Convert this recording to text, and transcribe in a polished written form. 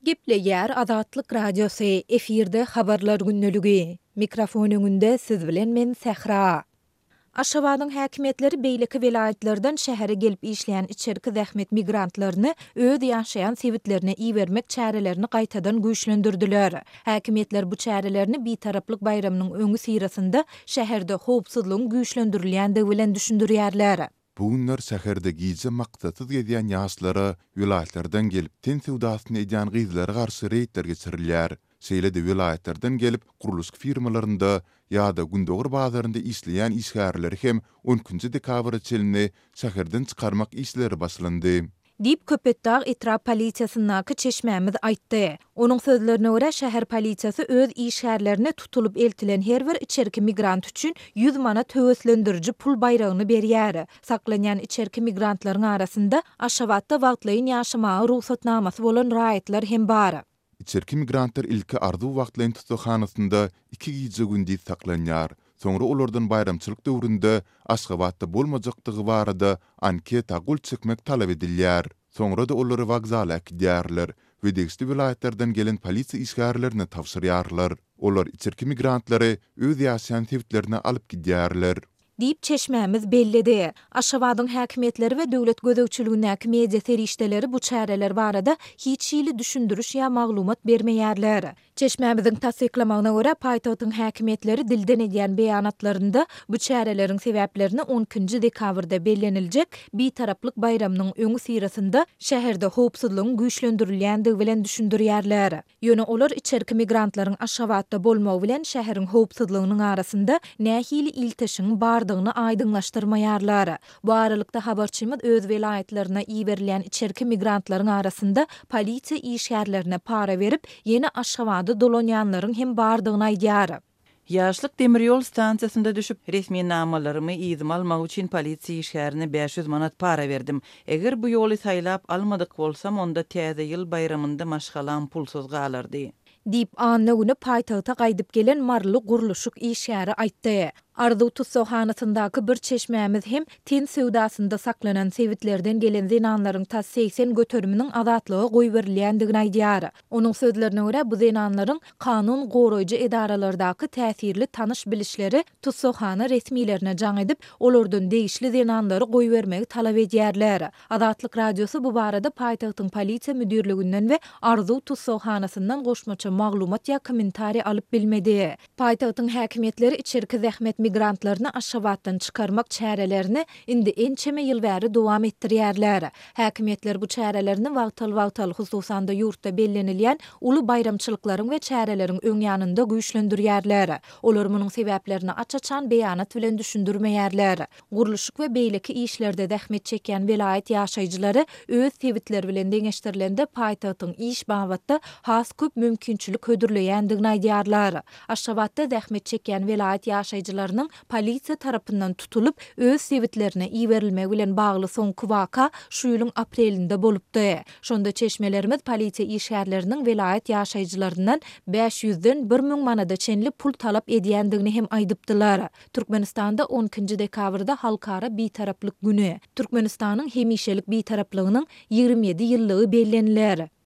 Gepleýär Azatlyk Radiosu efirde habarlar günneligi. Mikrofon öňünde siz bilen men Sähra. Aşgabatyň häkimetleri beýleki welaýatlardan şähere gelip işleýän içerki zähmet migrantlaryny öz ýaşaýan sebitlerine iýermek çärelerini gaýtadan güýçlendirdiler. Häkimetler bu çärelerini bitaraplyk bayramynyň öňü sirasynda şäherde howpsuzlygyň güýçlendirilýändigi bilen düşündirýärler. Bu günler şäherde giýje maksatsız gezýän ýaşlara welaýatlardan gelip ten sewdasyny edýän gyzlara garşy reýtler geçirilýär. Şeýle-de welaýatlardan gelip guruluş firmalarynda ýa-da gündögür bazarynda işleýän işgärleri hem 10-njy dekabr çelini şäherden çykarmak işleri başlandy. Dip Köpetdağ Etrap Polisiýasynyňky çeşmämiz aýtdy. Onuň sözlerine görä şäher polisiýasy öz işgärlerini tutulup eltilen her bir içerki migrant üçin 100 manat höweslendiriji pul bayragyny berýär. Saklanýan içerki migrantlaryň arasynda Aşgabatda wagtlaýyn ýaşamagy ruhsatnamasy bolan raýatlar hem bar. İçerki migrantlar ilki ardu wagtlaýyn tutuşhanasynda 2 giýje gündi saklanýar. Soňra olardan bayramçylyk döwründe Aşgabatda bolmajakdygy barada anketa gul çekmek talap edilýär. Soňra da olary wagzala gidýärler we degişli welaýatlardan gelen polisiýa işgärlerini tawsyrýarlar. Olar içerki migrantlary öz ýaşaýan sebitlerine alyp gidýärler. Dip çeşmämiz bellidi. Aşgabatyň häkimetleri we döwlet gözegçiligindäki media serişdeleri bu çäreler barada hiç ýyly düşündürüş ýa maglumat bermeýärler. Çeşmämiziň tasdiklamagyna görä paýtagtyň häkimetleri dilden edýän beýanatlarynda bu çäreleriň sebäplerini 10-njy dekabrda belleniljek bitaraplyk bayramynyň öňü sirasynda şäherde howpsuzlygyň güýçlendirilýändigi bilen düşündirýärler. Ýöne olar içerki migrantlaryň Aşgabatda bolmagy bilen şäheriň howpsuzlygynyň arasynda nähili ilteşiň bardygyny aýdyňlaşdyrmaýarlar. Bu aralykda habarçymyz öz welaýatlaryna iýerilen içerki migrantlaryň arasynda polisiýa işgärlerine para berip ýene Aşgabatda dolanýanlaryň hem bardygyny aýdýar. Ýaşlyk demirýol stansiýasynda düşüp resmi namalarymy iýdim almak üçin polisiýa işgärine 500 manat para berdim. Eger bu ýoly saýlap almadyk bolsam onda täze ýyl bayramynda maşgalan pulsuz galardy. Dip anna güni paýtagta gaýdyp gelen marly guruluşyk işgäri aýtdy. Ardu tutsohanasyndaky bir çeşmämiz hem ten sewdasynda saklanan sebitlerden gelen zenanlaryň ta 80 göterminiň azatlygy goý berilýändigini aýdýar. Onuň sözlerine görä bu zenanlaryň kanun goraýjy edaralardaky täsirli tanış bilişleri tutsohana resmilerine jaň edip olardan degişli zenanlary goý bermegi talap edýärler. Azatlyk Radiosu bu barada paýtagtyň polisiýa müdürliginden we Ardu tutsohanasyndan goşmaça maglumat ýa kommentari alyp bilmedi. Paýtagtyň häkimetleri içerki zähmet migrantlaryny Aşgabatdan çykarmak çärelerini indi ençeme ýyl bäri dowam etdirýärler. Häkimetler bu çärelerini wagtal hususanda ýurtda bellenilýän uly bayramçylyklaryň we çäreleriň öňýanynda güýçlendirýärler. Olar munyň sebäplerini açaçan beýanat bilen düşündirmeýärler. Guruluşyk we beýleki işlerde zähmet çekýän welaýat ýaşaýjylary öz sebitleri bilen deňeşdirilende paýtagtyň iş babatda has köp mümkinçilik hödürleýändigini aýdýarlar. Aşgabatda zähmet çekýän welaýat ýaşaýjylary polisiýa tarapyndan tutulup öz sebitlerine iýerilmegi bilen bagly soňky waka şu ýylyň aprelinde bolupdy. Şonda çeşmelerimiz polisiýa işgärleriniň welaýat ýaşaýjylaryndan 500-den 1000 manada çenli pul talap edýändigini hem aýdypdylar. Türkmenistanda 10-njy dekabrda halkara bitaraplyk güni. Türkmenistanyň hemişelik bitaraplygynyň 27 ýyllygy bellenilýär.